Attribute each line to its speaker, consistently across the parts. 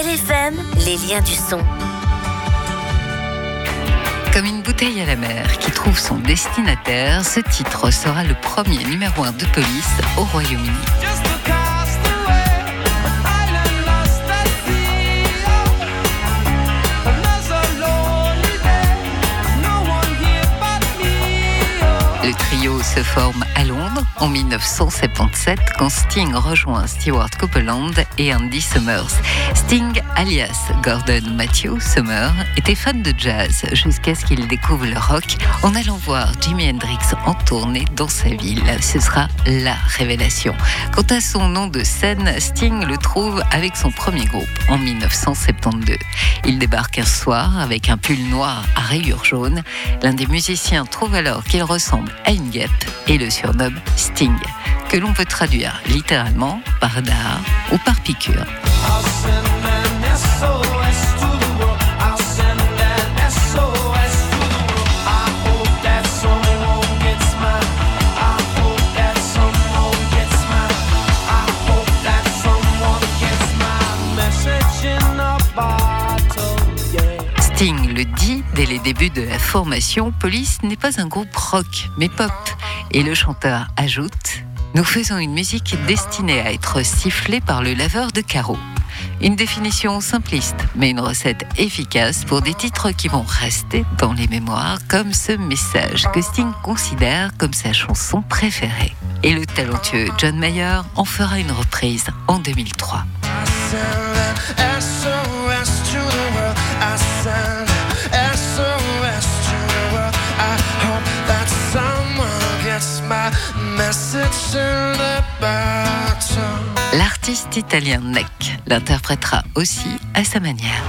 Speaker 1: LFM, les liens du son.
Speaker 2: Comme une bouteille à la mer qui trouve son destinataire, ce titre sera le premier numéro 1 de Police au Royaume-Uni. Le trio se forme à Londres en 1977 quand Sting rejoint Stewart Copeland et Andy Summers. Sting, alias Gordon Matthew Summers, était fan de jazz jusqu'à ce qu'il découvre le rock en allant voir Jimi Hendrix en tournée dans sa ville. Ce sera la révélation. Quant à son nom de scène, Sting le trouve avec son premier groupe en 1972. Il débarque un soir avec un pull noir à rayures jaunes. L'un des musiciens trouve alors qu'il ressemble à une guêpe et le surnomme Sting, que l'on peut traduire littéralement par dard ou par piqûre. Sting le dit dès les débuts de la formation, Police n'est pas un groupe rock, mais pop. Et le chanteur ajoute « Nous faisons une musique destinée à être sifflée par le laveur de carreaux ». Une définition simpliste, mais une recette efficace pour des titres qui vont rester dans les mémoires, comme ce message que Sting considère comme sa chanson préférée. Et le talentueux John Mayer en fera une reprise en 2003. L'artiste italien Neck l'interprétera aussi à sa manière.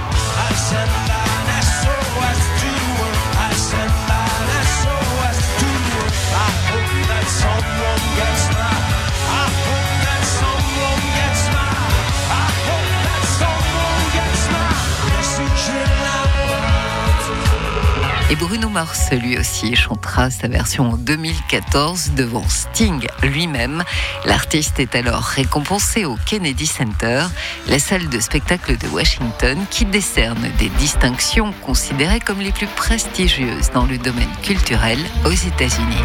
Speaker 2: Et Bruno Mars, lui aussi, chantera sa version en 2014 devant Sting lui-même. L'artiste est alors récompensé au Kennedy Center, la salle de spectacle de Washington qui décerne des distinctions considérées comme les plus prestigieuses dans le domaine culturel aux États-Unis.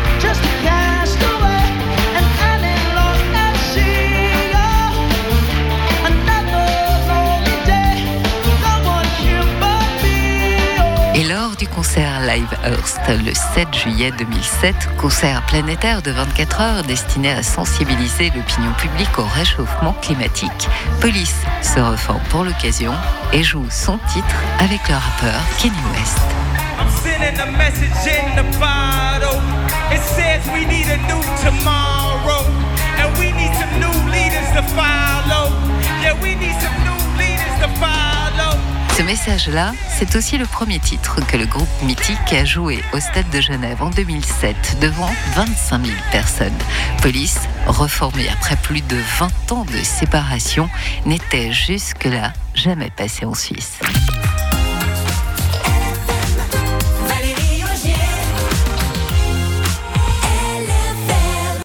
Speaker 2: Et lors du concert Live Earth, le 7 juillet 2007, concert planétaire de 24 heures destiné à sensibiliser l'opinion publique au réchauffement climatique, Police se reforme pour l'occasion et joue son titre avec le rappeur Kanye West. Ce message-là, c'est aussi le premier titre que le groupe mythique a joué au Stade de Genève en 2007 devant 25 000 personnes. Police, reformé après plus de 20 ans de séparation, n'était jusque-là jamais passé en Suisse.